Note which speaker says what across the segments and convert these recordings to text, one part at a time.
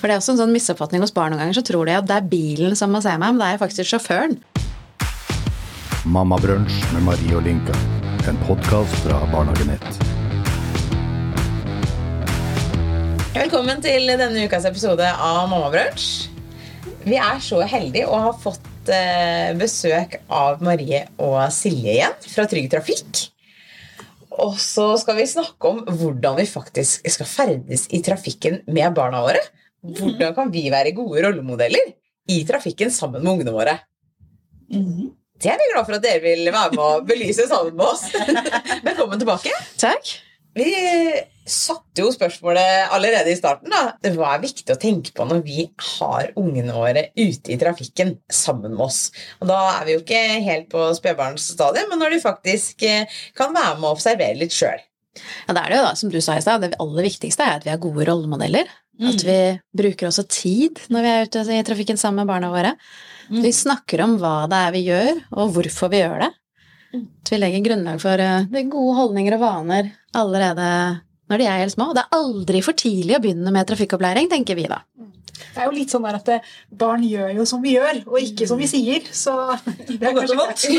Speaker 1: For det også en sånn misoppfatning hos barn noen ganger, så tror de at det bilen som må se meg, men det faktisk sjåføren.
Speaker 2: Mammabrunch med Marie og Linka. En podcast fra Barnehagenett.
Speaker 3: Velkommen til denne ukas episode av Mammabrunch. Vi så heldige å ha fått besøk av Marie og Silje igjen fra Trygg Trafikk. Og så skal vi snakke om hvordan vi faktisk skal ferdes i trafikken med barna våre. Hvordan kan vi være gode rollemodeller i trafikken sammen med ungene våre? Det vi glad for at dere vil være med å belyse sammen med oss. Velkommen tilbake.
Speaker 1: Takk.
Speaker 3: Vi satte jo spørsmålet allerede i starten da. Hva viktig å tenke på når vi har ungene våre ute i trafikken sammen med oss? Og da vi jo ikke helt på spedbarnsstadiet, men når de faktisk kan være med å observere litt selv.
Speaker 1: Ja, det det jo da, som du sa i sted, det aller viktigste at vi gode rollemodeller. At vi bruker også tid når vi ute i trafikken sammen med barna våre. Vi snakker om hva det vi gjør, og hvorfor vi gjør det. At vi legger grunnlag for de gode holdninger og vaner allerede når de helt små. Det aldri for tidlig å begynne med trafikkopplæring, tenker vi da.
Speaker 4: Det jo litt sånn der at barn gjør jo som vi gjør, og ikke som vi sier, så det
Speaker 3: godt og vondt.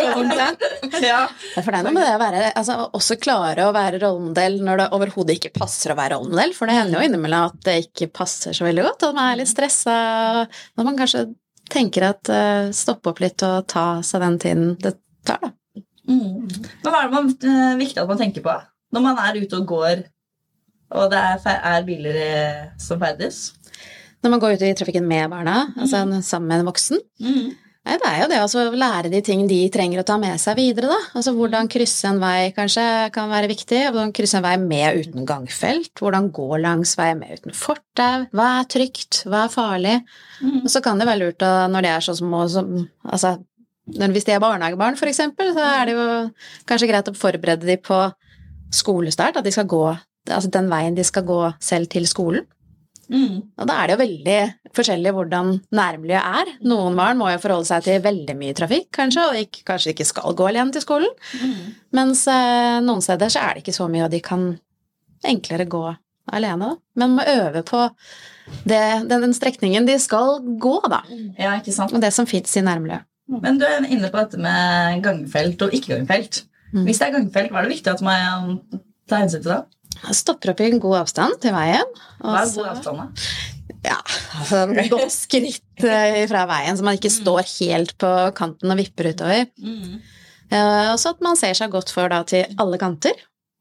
Speaker 1: Ja. For det noe med det å være, altså også klare å være rollemodell når det overhodet ikke passer å være rollemodell, for det hender jo innimellom at det ikke passer så veldig godt, at man litt stresset, når man kanskje tenker at stoppe opp litt og ta seg den tiden det tar da.
Speaker 5: Hva det viktig at man tenker på når man ute og går, og det biler som ferdes?
Speaker 1: Når man går ut i trafikken med barna, altså sammen med en voksen, det jo det å lære de ting de trenger å ta med seg videre da. Altså hvordan krysse en vei kanskje kan være viktig, hvordan krysse en vei med uten gangfelt, hvordan gå langs vei med uten fortau, hva trygt, hva farlig. Og så kan det være lurt når de så små, altså hvis de barnehagebarn for eksempel, så det jo kanskje greit å forberede de på skolestart, at de skal gå, altså den veien de skal gå selv til skolen. Og da det jo veldig forskjellig hvordan nærmiljøet Noen barn må jo forholde seg til veldig mye trafikk, kanskje, og kanskje ikke skal gå alene til skolen. Mens noen steder så det ikke så mye, og de kan enklere gå alene da. Men må øve på den strekningen de skal gå da.
Speaker 5: Ja, ikke sant?
Speaker 1: Og det som finnes i nærmiljøet.
Speaker 5: Men du inne på dette med gangfelt og ikke gangfelt. Hvis det gangfelt, hva det viktig at man tar hensyn til det?
Speaker 1: Stopper opp i en god avstand til veien.
Speaker 5: Hva god avstand da?
Speaker 1: Ja, altså et godt skritt fra veien, så man ikke står helt på kanten og vipper utover. Og så at man ser seg godt for da til alle kanter.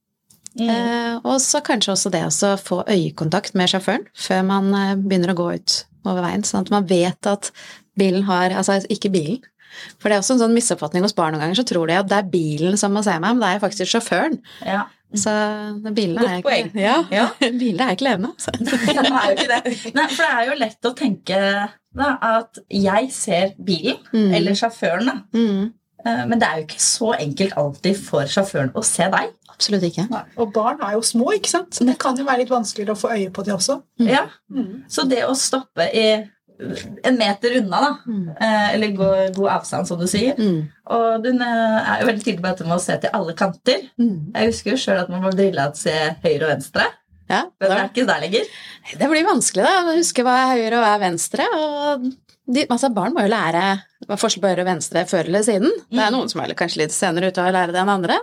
Speaker 1: Og så kanskje også det å få øyekontakt med sjåføren før man begynner å gå ut over veien, sånn at man vet at bilen altså ikke bilen. For det også en sånn misoppfatning hos barn noen ganger, så tror de at det bilen som må se meg, men det faktisk sjåføren.
Speaker 5: Ja.
Speaker 1: Så bilen
Speaker 3: Godt poeng.
Speaker 1: Bilen ikke levende.
Speaker 5: Det jo ikke det. Nei, for det jo lett å tenke da, at jeg ser bilen, eller sjåføren da. Men det jo ikke så enkelt alltid for sjåføren å se deg.
Speaker 1: Absolutt ikke.
Speaker 4: Nei. Og barn jo små, ikke sant? Så det kan jo være litt vanskeligere å få øye på de også.
Speaker 5: Ja, så det å stoppe i en meter unna da, eller god avstand som du sier, og du jo veldig tydelig på dette med å se til alle kanter. Jeg husker jo selv at man må drille at se høyre og venstre, men det ikke der lenger.
Speaker 1: Det blir vanskelig da, å huske hva høyre og hva venstre, og barn må jo lære hva forskjell på høyre og venstre før eller siden. Det noen som kanskje litt senere ut å lære det enn andre,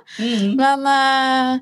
Speaker 1: men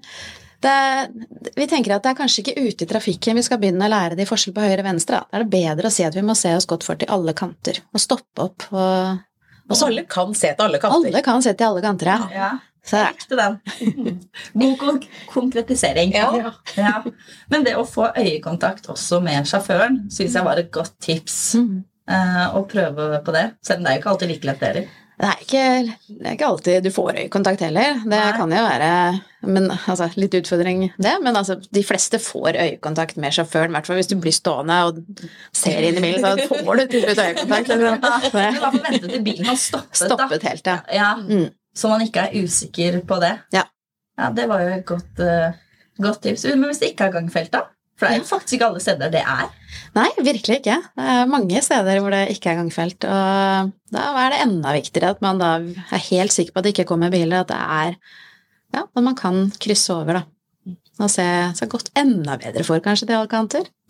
Speaker 1: vi tenker at det kanskje ikke ute i trafikken vi skal begynne å lære de forskjell på høyre og venstre. Da det bedre å si at vi må se oss godt for til alle kanter, og stoppe opp.
Speaker 3: Og alle kan se til alle kanter.
Speaker 1: Alle kan se til alle kanter,
Speaker 5: ja. Jeg likte den. God konkretisering. Ja. Men det å få øyekontakt også med sjåføren synes jeg var et godt tips. Å prøve på det, selv om det jo ikke alltid like lett dere.
Speaker 1: Det ikke alltid du får øyekontakt heller. Det kan jo være men, altså, litt utfordring det, men altså, de fleste får øyekontakt med sjåføren, i hvert fall hvis du blir stående og ser inn i bilen, så får du til ut øyekontakt.
Speaker 5: Men hva forventet til bilen har stoppet
Speaker 1: helt, ja.
Speaker 5: Ja, så man ikke usikker på det.
Speaker 1: Ja,
Speaker 5: det var jo et godt tips. Men hvis det ikke har gangfelt da? For det jo faktisk ikke alle steder det
Speaker 1: Nei, virkelig ikke. Det mange steder hvor det ikke gangfelt, og da det enda viktigere at man da helt sikker på at det ikke kommer biler, at det at man kan krysse over da, og se godt enda bedre for kanskje til alle kanter.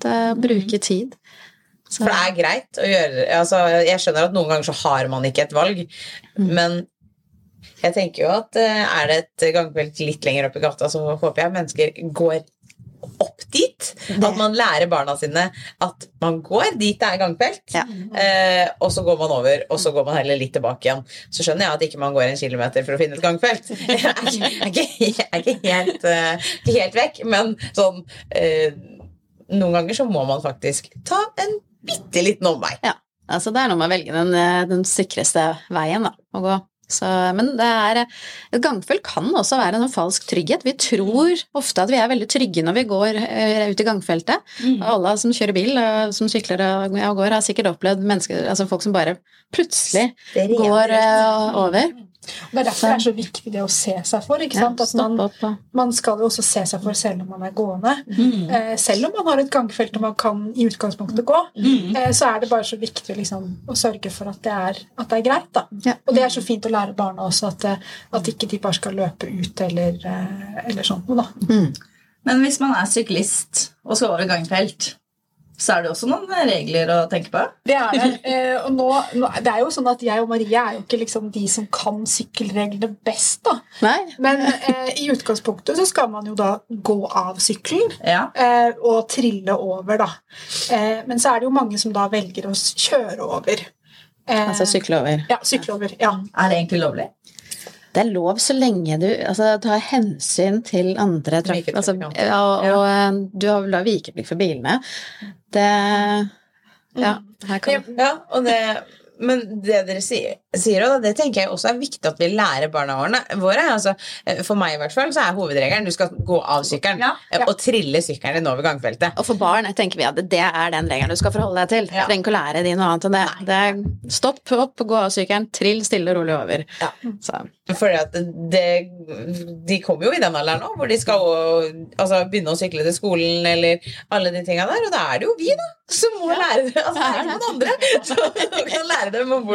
Speaker 1: bruke tid. Så.
Speaker 3: For det greit å gjøre, altså jeg skjønner at noen ganger så har man ikke et valg, men jeg tenker jo at det et gangfelt litt lenger opp i gata, så håper jeg mennesker går opp dit, at man lærer barna sine at man går dit det gangfelt, og så går man over, og så går man heller litt tilbake igjen. Så skjønner jeg at ikke man går 1 kilometer for å finne et gangfelt. Jeg ikke helt vekk, men sånn, noen ganger så må man faktisk ta en bitteliten omvei.
Speaker 1: Ja, altså det noe med å velge den sikreste veien da, å gå. Så, men et gangfelt kan også være en falsk trygghet. Vi tror ofte at vi veldig trygge når vi går ut i gangfeltet. Alle som kjører bil, som sykler og går, har sikkert opplevd mennesker, altså folk som bare plutselig går over.
Speaker 4: Det derfor det så viktig det å se seg for, ikke sant? At man skal jo også se seg for selv om man gående. Selv om man har et gangfelt og man kan i utgangspunktet gå, så det bare så viktig liksom, å sørge for at det greit. Da. Og det så fint å lære barna også at ikke de bare skal løpe ut eller sånt noe. Da.
Speaker 5: Men hvis man syklist og skal over gangfelt, så det også noen regler å tenke på?
Speaker 4: Det det. Og nå, det jo sånn at jeg og Marie jo ikke liksom de som kan sykkelreglene best, da.
Speaker 1: Nei.
Speaker 4: Men i utgangspunktet så skal man jo da gå av sykkelen og trille over, da. Men så det jo mange som da velger å kjøre over.
Speaker 1: Altså sykle over.
Speaker 4: Ja, sykle over, ja.
Speaker 5: Det egentlig lovlig?
Speaker 1: Det lov så lenge du tar hensyn til andre og du har vel da vikeplikt for bilene. Her kan...
Speaker 3: Ja, og men det dere sier og det tenker jeg også viktig at vi lærer barna våre. Altså, for meg i hvert fall så hovedregelen du skal gå av sykkelen og trille sykkelen din over gangfeltet.
Speaker 1: Og for barn tenker vi at det den regelen du skal forholde deg til. Du trenger ikke å lære de noe annet enn det. Stopp opp, gå av sykkelen, trill stille og rolig over.
Speaker 3: Fordi at de kommer jo i den alderen nå, hvor de skal begynne å sykle til skolen eller alle de tingene der, og da det jo vi da, som må lære det. Altså det noen andre som kan lære dem om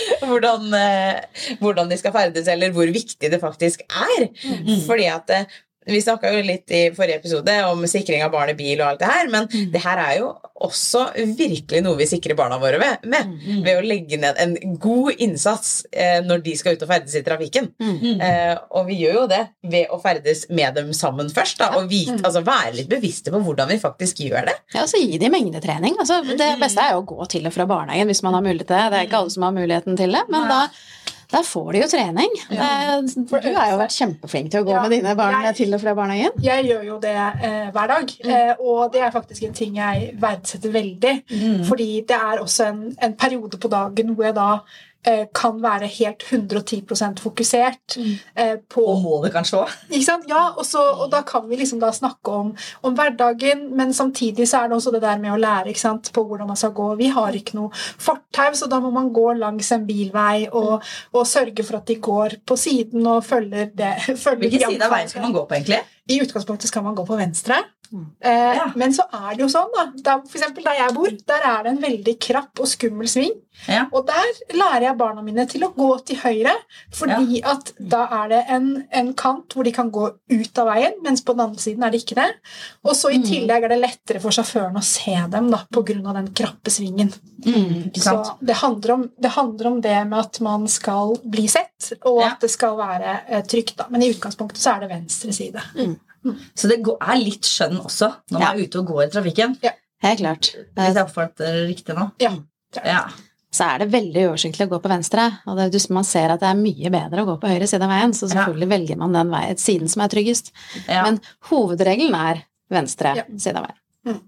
Speaker 3: hvordan de skal ferdes, eller hvor viktig det faktisk fordi at vi snakket jo litt i forrige episode om sikring av barn i bil og alt det her, men det her jo også virkelig noe vi sikrer barna våre med ved å legge ned en god innsats når de skal ut og ferdes i trafikken. Og vi gjør jo det ved å ferdes med dem sammen først, da, og være litt bevisste på hvordan vi faktisk gjør det.
Speaker 1: Ja, så gi dem mengdetrening. Altså, det beste jo å gå til og fra barnehagen hvis man har mulighet til det. Det ikke alle som har muligheten til det, men da får de jo trening. Du har jo vært kjempeflink til å gå med dine barn til og fra barnehagen.
Speaker 4: Jeg gjør jo det hver dag, og det faktisk en ting jeg verdsetter veldig, fordi det også en periode på dagen hvor jeg da kan være helt 110% fokusert på...
Speaker 5: Og må det kanskje også.
Speaker 4: Ikke sant? Ja, og da kan vi liksom da snakke om hverdagen, men samtidig så det også det der med å lære, ikke sant, på hvordan man skal gå. Vi har ikke noe fortau, så da må man gå langs en bilvei og sørge for at de går på siden og følger det.
Speaker 5: Hvilken side av veien skal man gå på egentlig?
Speaker 4: I utgangspunktet skal man gå på venstre. Men så det jo sånn da, for eksempel der jeg bor, der det en veldig krapp og skummel sving, og der lærer jeg barna mine til å gå til høyre, fordi at da det en kant hvor de kan gå ut av veien, mens på den andre siden det ikke det, og så i tillegg det lettere for sjåføren å se dem da, på grunn av den krappe svingen. Så det handler om det med at man skal bli sett, og at det skal være trygt da, men i utgangspunktet så det venstre side.
Speaker 5: Så det litt skjønn også når man ute og går i trafikken.
Speaker 1: Ja, helt klart.
Speaker 5: Hvis jeg oppførte det riktig nå.
Speaker 4: Ja.
Speaker 1: Så det veldig uoversiktlig å gå på venstre, og man ser at det mye bedre å gå på høyre side av veien, så selvfølgelig velger man den siden som tryggest. Men hovedregelen venstre side av veien.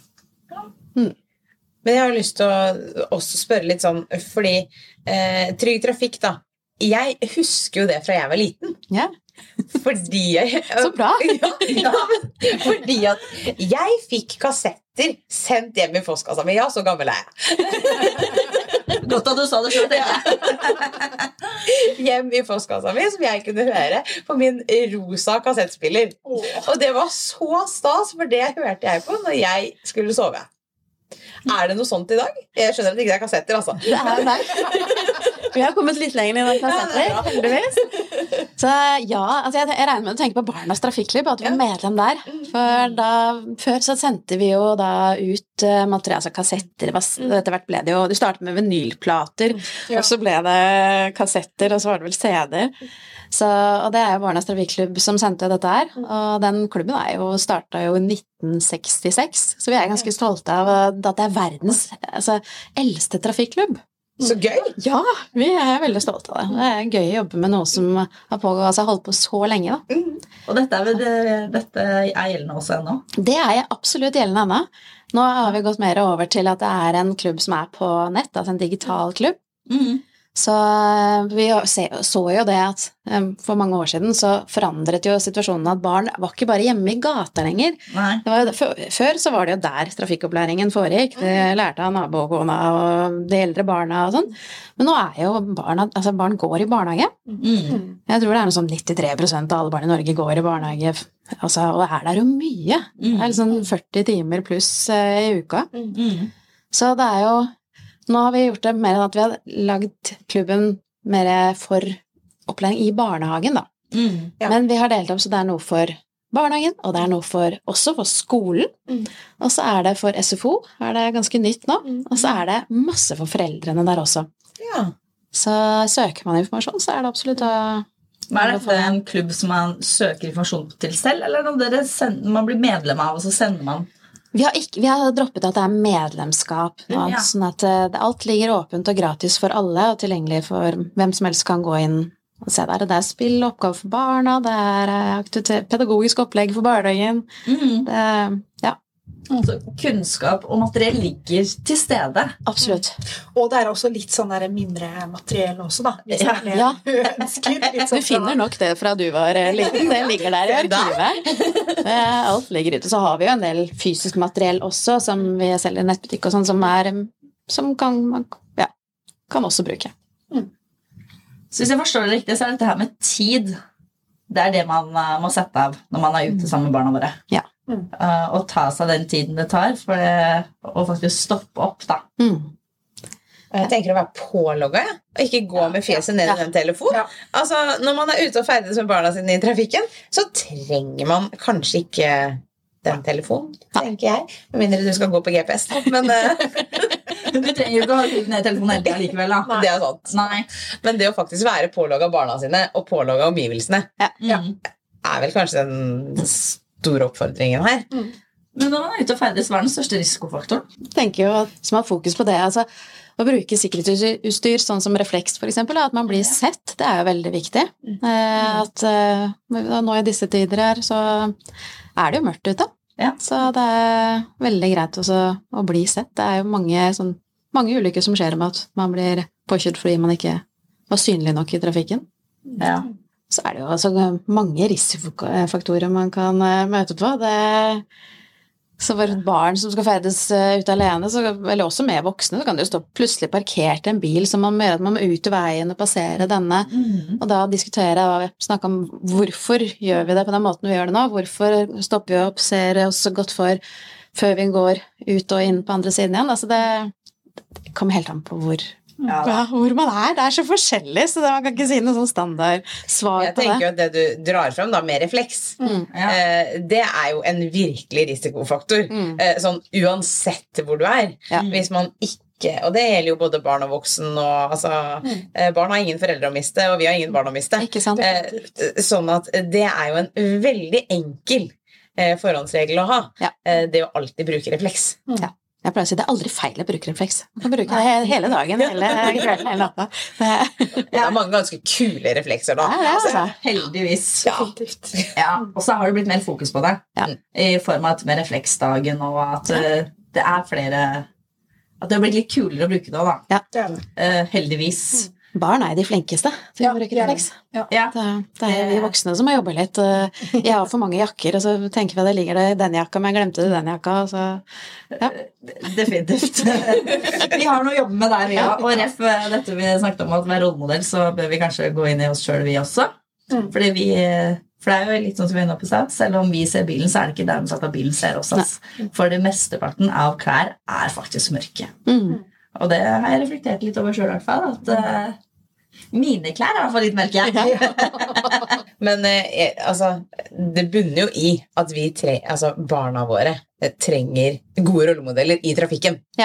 Speaker 3: Men jeg har lyst til å også spørre litt sånn, fordi trygg trafikk da, jeg husker jo det fra jeg var liten.
Speaker 1: Ja.
Speaker 3: Fordi jeg...
Speaker 1: Så bra!
Speaker 3: Fordi at jeg fikk kassetter sendt hjem i postkassa mi. Ja, så gammel jeg.
Speaker 5: Godt at du sa det selv.
Speaker 3: Hjem i postkassa mi, som jeg kunne høre på min rosa kassettspiller. Og det var så stas, for det hørte jeg på når jeg skulle sove. Det noe sånt i dag? Jeg skjønner at det ikke kassetter, altså.
Speaker 1: Nei. Vi har kommet litt lenger i den kassetter, heldigvis. Så ja, altså jeg regner med å tenke på Barnas Trafikklubb, at vi var medlem der. For før så sendte vi jo da ut materiale, altså kassetter, etter hvert ble det jo, du startet med vinylplater, og så ble det kassetter, og så var det vel CD-er. Og det jo Barnas Trafikklubb som sendte dette her, og den klubben startet jo i 1966, så vi ganske stolte av at det verdens eldste trafikklubb.
Speaker 3: Så gøy!
Speaker 1: Ja, vi veldig stolte av det. Det gøy å jobbe med noe som har holdt på så lenge da.
Speaker 5: Og dette gjeldende også ennå?
Speaker 1: Det jeg absolutt gjeldende ennå. Nå har vi gått mer over til at det en klubb som på nett, altså en digital klubb. Så vi så jo det at for mange år siden så forandret jo situasjonen at barn var ikke bare hjemme i gata lenger. Før så var det jo der trafikkopplæringen foregikk. De lærte av nabokona og de eldre barna og sånn. Men nå jo barn går i barnehage. Jeg tror det noe sånn 93% av alle barn i Norge går i barnehage, og der jo mye. Det liksom 40 timer pluss i uka. Så det jo nå har vi gjort det mer enn at vi har lagd klubben mer for opplæring i barnehagen da. Men vi har delt opp så det noe for barnehagen, og det noe også for skolen. Og så det for SFO, det ganske nytt nå. Og så det masse for foreldrene der også. Så søker man informasjon, så det absolutt
Speaker 5: Men dette en klubb som man søker informasjon til selv, eller når man blir medlem av, og så sender man?
Speaker 1: Vi har droppet at det medlemskap nå, sånn at alt ligger åpent og gratis for alle, og tilgjengelig for hvem som helst kan gå inn og se der. Det spill og oppgave for barna, det pedagogisk opplegg for barnehagen.
Speaker 5: Så kunnskap og materiell ligger til stede.
Speaker 1: Absolutt.
Speaker 4: Og det også litt sånn mindre materiell også da. Ønsker,
Speaker 1: du finner nok det fra du var liten, det ligger der i arkivet. Alt ligger ute. Så har vi jo en del fysisk materiell også, som vi selger i nettbutikk og sånn, som man kan også bruke.
Speaker 5: Så hvis jeg forstår det riktig, så dette her med tid, det det man må sette av når man ute sammen med barna våre.
Speaker 1: Ja.
Speaker 5: Og ta seg den tiden det tar for å faktisk stoppe opp da.
Speaker 3: Jeg tenker å være pålogget, og ikke gå med fjeset ned i den telefonen. Altså, når man ute og ferdes med barna sine i trafikken, så trenger man kanskje ikke den telefonen, tenker jeg. Med mindre du skal gå på GPS. Men
Speaker 5: du trenger jo ikke å ha ned telefonen hele tiden likevel da.
Speaker 3: Det sant.
Speaker 5: Nei.
Speaker 3: Men det å faktisk være pålogget barna sine, og pålogget omgivelsene, vel kanskje den store oppfordringen her.
Speaker 5: Men når man ute og ferdes, hva den største risikofaktoren?
Speaker 1: Jeg tenker jo at som har fokus på det, altså å bruke sikkerhetsutstyr, sånn som refleks for eksempel, at man blir sett, det jo veldig viktig. At nå i disse tider her, så det jo mørkt ute. Så det veldig greit også å bli sett. Det jo mange ulykker som skjer med at man blir påkjørt fordi man ikke var synlig nok i trafikken. Så det jo altså mange risikofaktorer man kan møte på. Så for et barn som skal ferdes ut alene, eller også med voksne, så kan det jo stå plutselig parkert en bil som man gjør at man må ut i veien og passere denne. Og da diskutere og snakke om hvorfor gjør vi det på den måten vi gjør det nå? Hvorfor stopper vi opp, ser oss godt for før vi går ut og inn på andre siden igjen? Altså det kommer helt an på hvor man det så forskjellig, så man kan ikke si noe sånn standard svar på det.
Speaker 3: Jeg tenker jo at det du drar frem da, med refleks, det jo en virkelig risikofaktor, sånn uansett hvor du hvis man ikke, og det gjelder jo både barn og voksen, og altså, barn har ingen foreldre å miste, og vi har ingen barn å miste.
Speaker 1: Ikke sant?
Speaker 3: Sånn at det jo en veldig enkel forhåndsregel å ha, det å alltid bruke refleks.
Speaker 1: Jeg pleier å si det aldri feil å bruke refleks. Man kan bruke det hele dagen, hele kvelden, hele natta.
Speaker 3: Det mange ganske kule reflekser da.
Speaker 1: Altså.
Speaker 5: Heldigvis. Og så har det blitt mer fokus på det. I form av med refleksdagen, og at det flere at det har blitt litt kulere å bruke det da. Heldigvis.
Speaker 1: Barn de flinkeste til å bruke refleks. Det vi voksne som må jobbe litt. Jeg har for mange jakker, og så tenker vi at det ligger det i den jakka, men jeg glemte det i den jakka. Så,
Speaker 5: Definitivt. Vi har noe å jobbe med der, og ref dette vi snakket om at med rollemodell, så bør vi kanskje gå inn i oss selv vi også. For det jo litt sånn som vi er inne på seg, selv om vi ser bilen, så det ikke dermed at bilen ser oss. For det mesteparten av klær faktisk mørke. Og det har jeg reflektert litt over selv i hvert fall, at Mine klær I hvert fall litt mørke.
Speaker 3: Men altså, det bunner jo I at barna våre trenger gode rollemodeller I trafikken.
Speaker 1: Ja.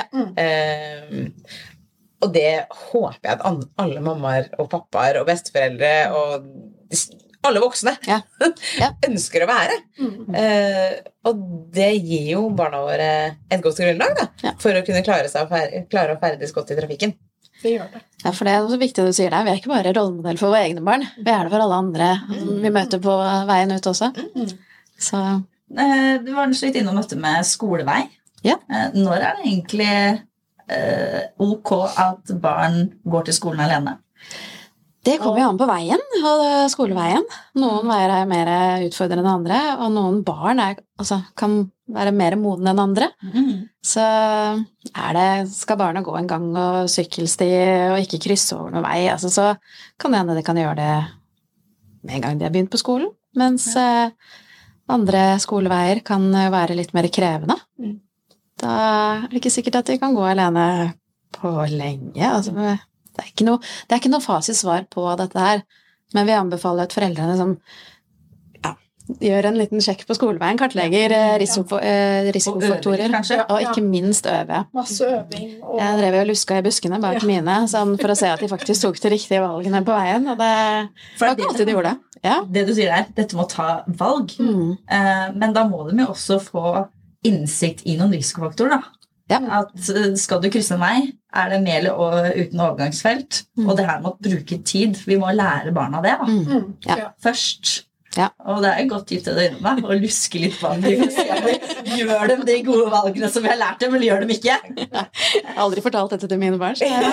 Speaker 3: Og det håper jeg at alle mammaer og pappaer og besteforeldre og alle voksne ønsker å være. Og det gir jo barna våre et godt grunnlag for å kunne klare å ferdes godt I trafikken.
Speaker 4: Det gjør det.
Speaker 1: Ja, for det også viktig du sier det. Vi ikke bare rollemodell for våre egne barn. Vi det for alle andre vi møter på veien ut også. Så.
Speaker 5: Du var litt innom dette med skolevei.
Speaker 1: Ja.
Speaker 5: Når det egentlig ok at barn går til skolen alene?
Speaker 1: Det kommer jo an på veien og skoleveien. Noen veier mer utfordrende enn andre, og noen barn kan være mer modne enn andre. Så skal barna gå en gang og sykkelsti og ikke krysse over noen vei, så kan det hende det kan gjøre det med en gang de har begynt på skolen, mens andre skoleveier kan være litt mer krevende. Da det ikke sikkert at de kan gå alene på lenge, det ikke noe fasitsvar på dette her, men vi anbefaler at foreldrene gjør en liten sjekk på skoleveien, kartlegger risikofaktorer, og ikke minst øve.
Speaker 4: Masse øving.
Speaker 1: Jeg drev og luska I buskene bak mine, for å se at de faktisk tok de riktige valgene på veien, og det var ikke alltid de gjorde det. Ja.
Speaker 5: Det du sier dette må ta valg, men da må de jo også få innsikt I noen risikofaktorer da. Ja. At skal du krysse en vei, det med eller uten overgangsfelt, og det her må bruke tid. Vi må lære barna det da. Først. Ja. Og det et godt tips til deg innom å luske litt på dem. Gjør dem de gode valgene som vi har lært dem, eller gjør dem ikke?
Speaker 1: Jeg har aldri fortalt dette til mine barn, så jeg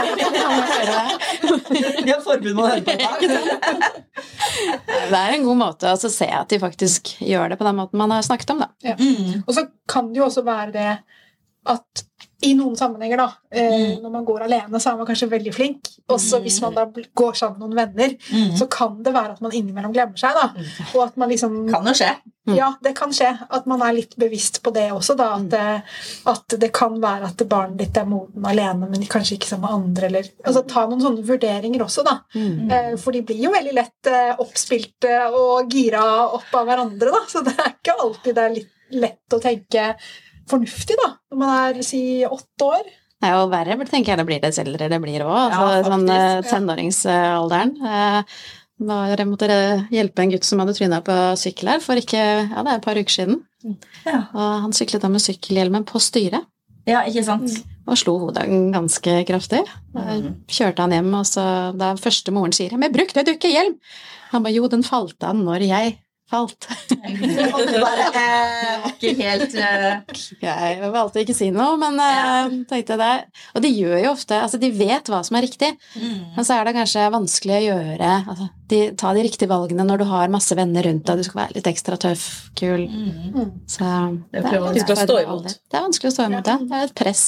Speaker 5: har forbud med å høre på det.
Speaker 1: Det en god måte å se at de faktisk gjør det på den måten man har snakket om. Da.
Speaker 4: Ja. Og så kan det jo også være det at I noen sammenhenger da, når man går alene, så man kanskje veldig flink. Også hvis man da går sammen med noen venner, så kan det være at man innimellom glemmer seg da. Og at man liksom...
Speaker 5: Kan jo skje.
Speaker 4: Ja, det kan skje. At man litt bevisst på det også da. At det kan være at barnet ditt moden alene, men kanskje ikke sammen med andre. Eller, ta noen sånne vurderinger også da. For de blir jo veldig lett oppspilte og gira opp av hverandre da. Så det ikke alltid det litt lett å tenke... fornuftig da, når man si 8 år.
Speaker 1: Nei, og verre tenker jeg det blir dess eldre det blir også, sånn tenåringsalderen. Jeg måtte hjelpe en gutt som hadde trynet på sykkel her, for ikke, det et par uker siden. Og han syklet da med sykkelhjelmen på styret.
Speaker 5: Ja, ikke sant?
Speaker 1: Og slo hodet ganske kraftig. Kjørte han hjem, og så da første moren sier, men brukte du ikke hjelm? Han bare, jo, den falt av når jeg falt.
Speaker 5: Det var ikke helt...
Speaker 1: Jeg valgte ikke si noe, men tenkte det. Og de gjør jo ofte, de vet hva som riktig, men så det kanskje vanskelig å gjøre, ta de riktige valgene når du har masse venner rundt deg, du skal være litt ekstra tøff, kul. Så
Speaker 3: det vanskelig å stå imot.
Speaker 1: Det vanskelig å stå imot, det et press.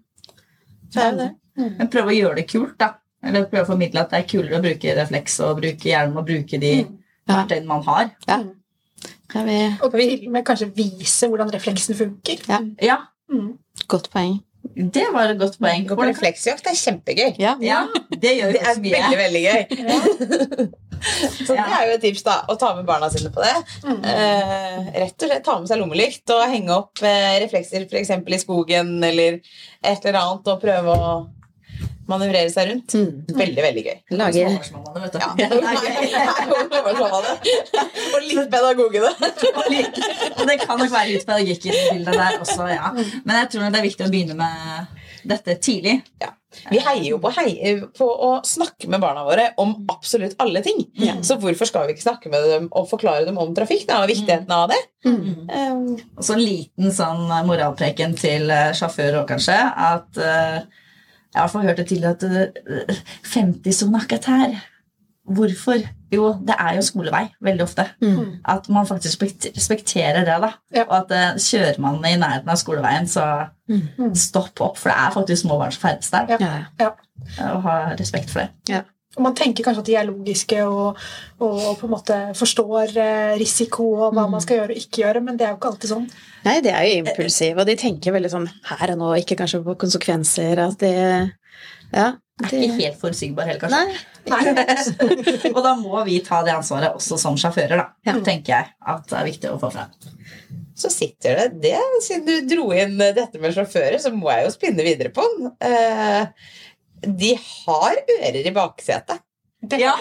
Speaker 5: Men prøv å gjøre det kult da, eller prøv å formidle at det kulere å bruke refleks og bruke hjelm og bruke de verktøyene man har.
Speaker 1: Ja.
Speaker 4: Og til og med kanskje vise hvordan refleksen funker.
Speaker 5: Ja.
Speaker 1: Godt poeng.
Speaker 5: Det var et godt poeng.
Speaker 3: Gå på refleksjakt, det kjempegøy.
Speaker 5: Ja, det gjør vi også mye.
Speaker 3: Veldig, veldig gøy. Så det jo et tips da, å ta med barna sine på det. Rett og slett ta med seg lommelykt og henge opp reflekser for eksempel I skogen eller et eller annet og prøve å manøvrere seg rundt. Veldig, veldig gøy.
Speaker 1: Lage...
Speaker 5: vet du.
Speaker 3: Og litt pedagogene.
Speaker 5: Det kan nok være litt pedagogikk I bildet der også, Men jeg tror det viktig å begynne med dette tidlig.
Speaker 3: Ja. Vi heier jo på å snakke med barna våre om absolutt alle ting. Så hvorfor skal vi ikke snakke med dem og forklare dem om trafikk da, og viktigheten av det?
Speaker 5: Og så en liten sånn moralpreken til sjåfører også kanskje, at jeg har hørt det til at 50-sone akkurat her. Hvorfor? Jo, det jo skolevei, veldig ofte. At man faktisk respekterer det da. Og at kjører man I nærheten av skoleveien, så stopp opp, for det faktisk små barn som ferdes der. Og ha respekt for det.
Speaker 4: Og man tenker kanskje at de logiske og på en måte forstår risiko og hva man skal gjøre og ikke gjøre, men det jo ikke alltid sånn.
Speaker 1: Nei, det jo impulsiv, og de tenker veldig sånn her og nå, ikke kanskje på konsekvenser, at
Speaker 5: ikke helt forutsigbar heller, kanskje. Og da må vi ta det ansvaret også som sjåfører, da. Tenker jeg at det viktig å få frem.
Speaker 3: Så sitter det, siden du dro inn dette med sjåfører, så må jeg jo spinne videre på den. De har ører i baksetet.
Speaker 5: Ja.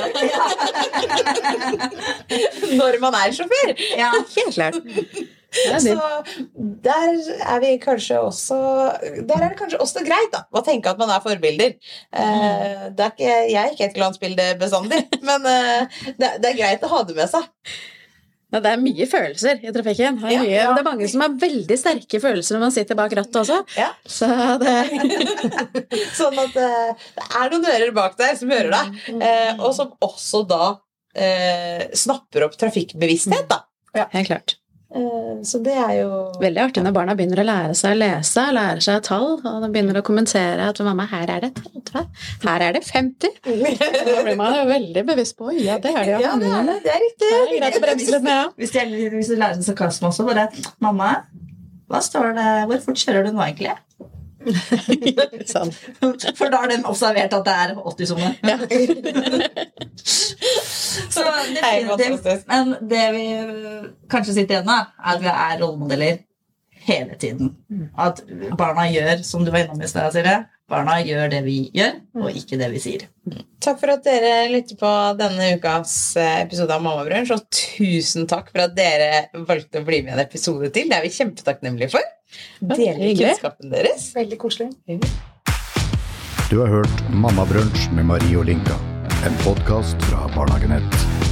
Speaker 3: Når man sjåfør.
Speaker 5: Ja,
Speaker 1: helt klart.
Speaker 3: Så der vi kanskje også der det kanskje også greit da å tenke at man forbilder. Jeg ikke et glansbilde bestandig, men det greit å ha det med seg.
Speaker 1: Ja, det mye følelser i trafikken. Det er mange som har veldig sterke følelser når man sitter bak rattet også.
Speaker 3: Ja.
Speaker 1: Så det
Speaker 3: sånn at det noen ører bak der som hører deg, og som også da snapper opp trafikkbevissthet da.
Speaker 1: Ja, helt klart.
Speaker 3: Så det jo
Speaker 1: veldig artig når barna begynner å lære seg å lese, lære seg tall, og de begynner å kommentere at mamma, her det 30, her det 50. Da blir man jo veldig bevisst på, ja, det det, ja.
Speaker 3: Det riktig.
Speaker 1: Det greit å bremse litt med, ja.
Speaker 5: Hvis du lærer seg sarkasme også, bare, mamma, hva står det, hvor fort kjører du nå egentlig?
Speaker 1: Sånn.
Speaker 5: For da har den observert at det 80-sone. Ja. Så definitivt. Men det vi kanskje sitter igjen med, at vi rollemodeller hele tiden. At barna gjør, som du var innom I sted, Silje, barna gjør det vi gjør, og ikke det vi sier.
Speaker 3: Takk for at dere lytter på denne ukas episode av Mammabrunch, og tusen takk for at dere valgte å bli med en episode til. Det vi kjempetakknemlige for. Dele kunnskapen deres.
Speaker 4: Veldig koselig.
Speaker 2: Du har hørt Mammabrunch med Marie og Linka, en podcast fra Barnehagenett.